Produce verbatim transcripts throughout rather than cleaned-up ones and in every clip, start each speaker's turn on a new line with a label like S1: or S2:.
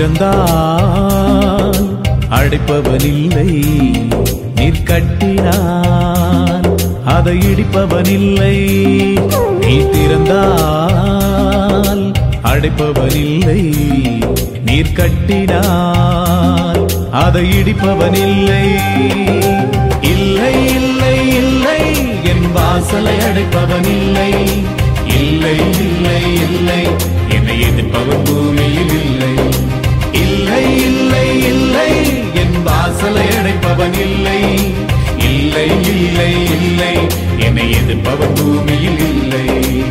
S1: திறந்தால் அடைப்பவனில்லை, நீர் கட்டினான் அதை இடிப்பவனில்லை. நீ திறந்தால் அடைப்பவனில்லை, நீர் கட்டினான் அதை இடிப்பவனில்லை. இல்லை இல்லை இல்லை என் வாசலை அடைப்பவனில்லை. இல்லை இல்லை இல்லை என்னை எதிர்ப்பவன் பூமியில் இல்லை. இல்லை இல்லை இல்லை என் வாசலை அடைப்பவன் இல்லை. இல்லை இல்லை இல்லை என்னை எதிர்ப்பவன் பூமியில் இல்லை.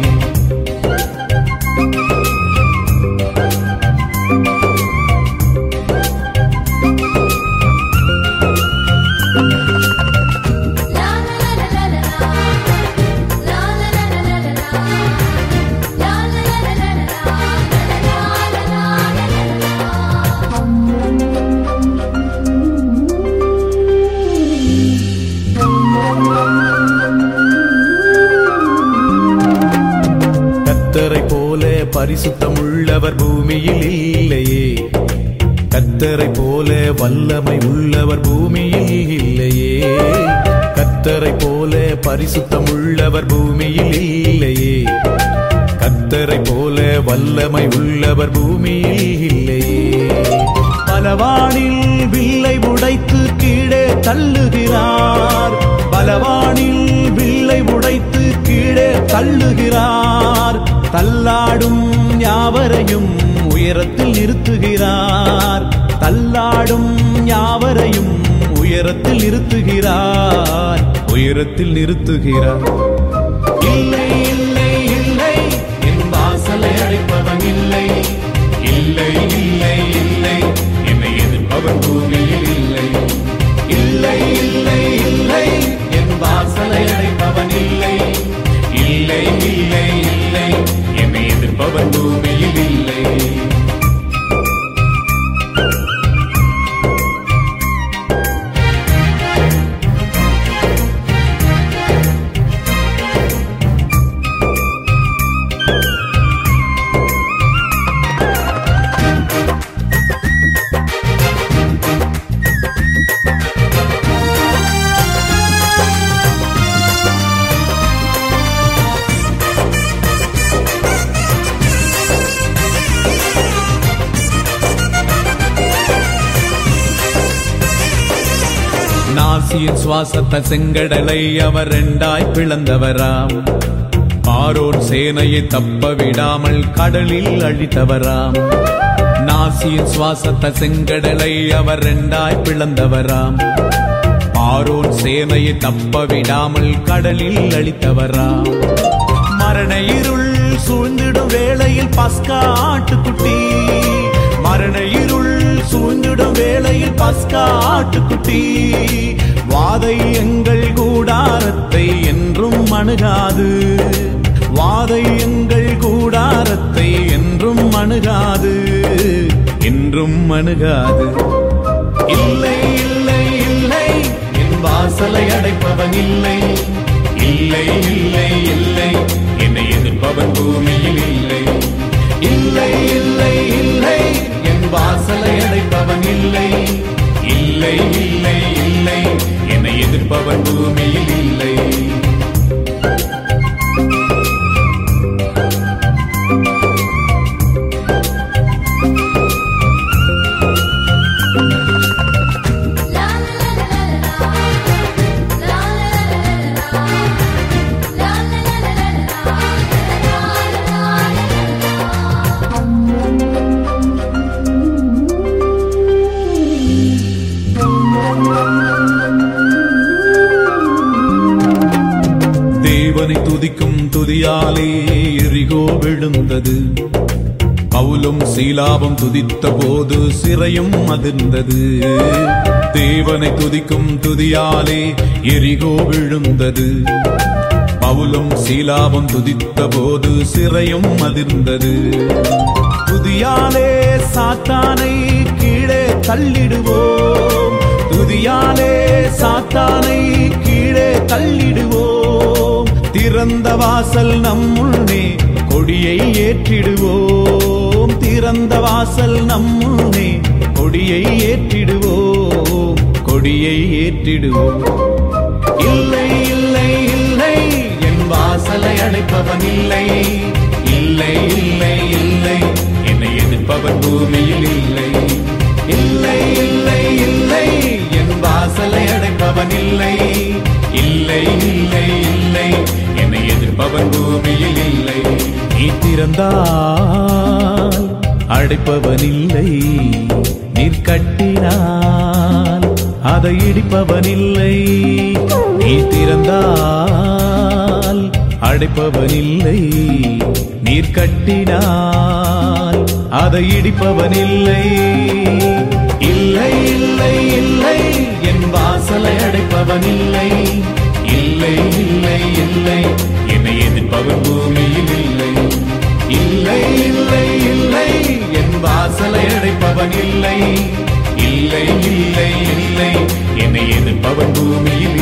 S1: கர்த்தரை போல பரிசுத்தம் உள்ளவர் பூமியில் இல்லையே. கர்த்தரை போல வல்லமை உள்ளவர் பூமியில் இல்லையே. கர்த்தரை போல பரிசுத்தம் உள்ளவர் பூமியில் இல்லையே. கர்த்தரை போல வல்லமை உள்ளவர் பூமியில் இல்லையே. பலவானில் வில்லை உடைத்து கீழே தள்ளுகிறார். பலவானில் வில்லை உடைத்து கீழே தள்ளுகிறார். தள்ளாடும் யாவரையும் உயரத்தில் நிறுத்துகிறார். தள்ளாடும் யாவரையும் உயரத்தில் நிறுத்துகிறார். உயரத்தில் நிறுத்துகிறார். இல்லை இல்லை இல்லை என் வாசலை அடைப்பவன் இல்லை. இல்லை இல்லை இல்லை என்னை எதிர்ப்பவன் பூமியில் இல்லை. இல்லை இல்லை இல்லை என் வாசலை அடைப்பவன் இல்லை. இல்லை இல்லை இல்லை என்னை எதிர்ப்பவன் பூமியில் இல்லை. நாசியின் சுவாசத்த செங்கடலை அவர் இரண்டாய் பிளந்தவராம். ஆரோன் சேனையை தப்ப விடாமல் கடலில் அழித்தவராம். நாசியின் சுவாசத்த செங்கடலை அவர் இரண்டாய் பிளந்தவராம். ஆரோன் சேனையை தப்ப விடாமல் கடலில் அழித்தவராம். மரண இருள் சூழ்ந்திடும் வேளையில் பஸ்கா ஆட்டுக்குட்டி. மரண இருள் சூழ்ந்திடும் வேளையில் பஸ்கா ஆட்டுக்குட்டி. வாதை எங்கள் கூடாரத்தை என்றும் அணுகாது. வாதை எங்கள் கூடாரத்தை என்றும் அணுகாது. என்றும் அணுகாது. இல்லை இல்லை இல்லை என் வாசலை அடைப்பவன் இல்லை. இல்லை இல்லை இல்லை என்னை எதிர்ப்பவன் பூமியில் இல்லை. இல்லை இல்லை இல்லை என் வாசலை அடைப்பவன் இல்லை. இல்லை இல்லை இல்லை என்னை எதிர்ப்பவன் பூமியில் இல்லை. தேவனை துதிக்கும் துதியாலே எரிகோ விழுந்தது. பவுலும் சீலாவும் துதித்த போது சிறையும் அதிர்ந்தது. தேவனை துதிக்கும் துதியாலே எரிகோ விழுந்தது. பவுலும் சீலாவும் துதித்த போது சிறையும் அதிர்ந்தது. துதியாலே சாத்தானை கீழே தள்ளிடுவோம். துதியாலே சாத்தானை கீழே தள்ளிடுவோம். திறந்த வாசல் நம்முள்ளே கொடியை ஏற்றிடுவோம். திறந்த வாசல் நம்முனே கொடியை ஏற்றிடுவோம் கொடியை ஏற்றிடுவோம் இல்லை இல்லை இல்லை என் வாசலை அடைப்பவன் இல்லை இல்லை இல்லை இல்லை என்னை எதிர்ப்பவன் பூமியில் இல்லை இல்லை இல்லை இல்லை என் வாசலை அடைப்பவன் இல்லை இல்லை இல்லை இல்லை என்னை எதிர்ப்பவன் பூமியில் இல்லை நீ திறந்தால் அடைப்பவன் இல்லை நீர் கட்டினால் அதை இடிப்பவன் இல்லை நீ திறந்தால் அடைப்பவன் இல்லை நீர் கட்டினால் அதை இடிப்பவன் இல்லை இல்லை இல்லை இல்லை என் வாசலை அடைப்பவன் இல்லை இல்லை இல்லை இல்லை என்னை எதிர்ப்பவன் பூமியில் இல்லை இல்லை இல்லை இல்லை என் வாசலை அடைப்பவன் இல்லை இல்லை இல்லை இல்லை என்னை எதிர்ப்பவன் பூமியில்